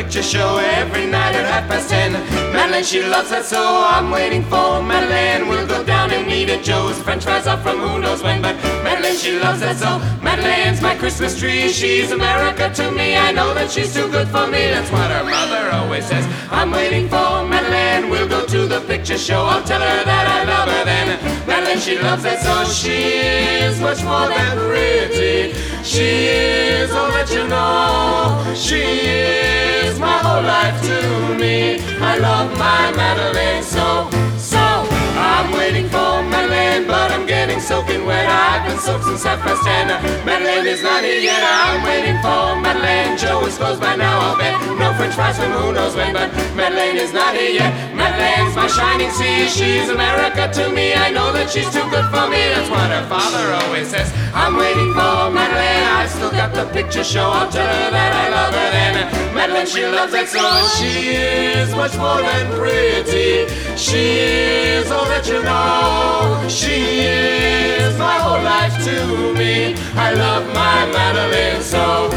picture show every night at 10:30. Madeleine, she loves that, so I'm waiting for Madeleine. We'll go down and meet at Joe's. French fries up from who knows when, but Madeleine, she loves that, so Madeleine's my Christmas tree. She's America to me. I know that she's too good for me. That's what her mother always says. I'm waiting for Madeleine. We'll go to the picture show. I'll tell her that I love her then. Madeleine, she loves that, so she is much more than pretty. She is all that you know. She is my whole life to me. I love my Madeleine so. I'm waiting for Madeleine, but I'm getting soaking wet. I've been soaked since 10:30. Madeleine is not here yet. I'm waiting for Madeleine. Joe is closed by now, I'll bet. No French fries from who knows when, but Madeleine is not here yet. Madeleine's my shining sea. She's America to me. I know that she's too good for me. That's what her father always says. I'm waiting for Madeleine. I've still got the picture show. I'll tell her that I love her then. Madeleine, she loves it so. She is much more than pretty. She is all that you know. She is my whole life to me. I love my Madeleine so.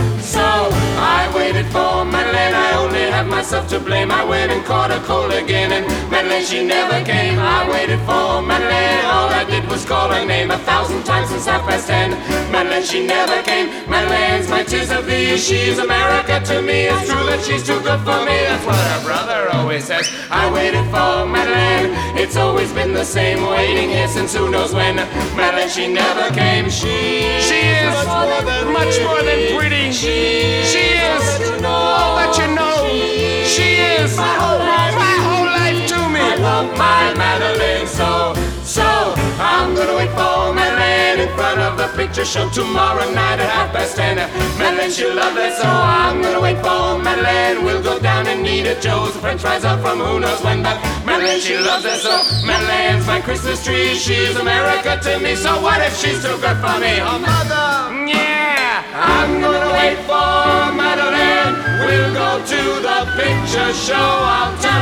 I waited for Madeleine. I only have myself to blame. I went and caught a cold again, and Madeleine, she never came. I waited for Madeleine. All I did was call her name 1,000 times since 10:30. Madeleine, she never came. Madeleine's my tears of thee. She's America to me. It's true that she's too good for me. That's what her brother always says. I waited for Madeleine. It's always been the same, waiting here since who knows when. Madeleine, she never came. She is much more than pretty. She is all that you know. She is my whole life to me. I love my Madeleine so. I'm gonna wait for Madeleine in front of the picture show tomorrow night at 10:30. Madeleine, she loves it so. I'm gonna wait for Madeleine. We'll go down and eat at Joe's. French fries up from who knows when, but Madeleine, she loves it so. Madeleine's my Christmas tree. She's America to me. So what if she's too good for me? Oh, mother! Yeah! I'm gonna wait for Madeleine. We'll go to the picture show. I'll tell